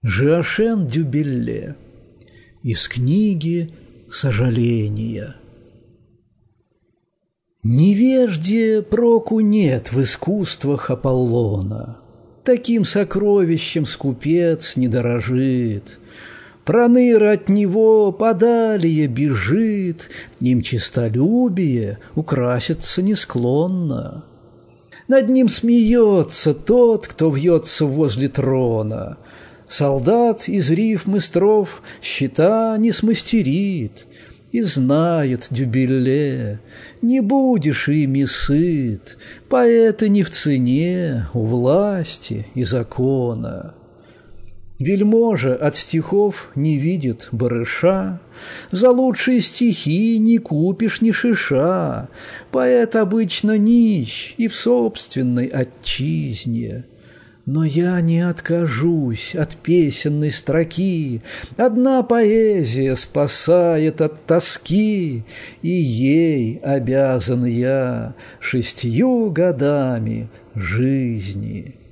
Жоашен Дюбелле. Из книги «Сожаления». Невежде проку нет в искусствах Аполлона, таким сокровищем скупец не дорожит. Проныра от него подалее бежит, им честолюбие украситься не склонно. Над ним смеется тот, кто вьется возле трона. Солдат из рифм и строф щита не смастерит. И знает Дюбелле, не будешь ими сыт, поэты не в цене у власти и закона. Вельможа от стихов не видит барыша, за лучшие стихи не купишь ни шиша, поэт обычно нищ и в собственной отчизне. Но я не откажусь от песенной строки, одна поэзия спасает от тоски, и ей обязан я 6 годами жизни.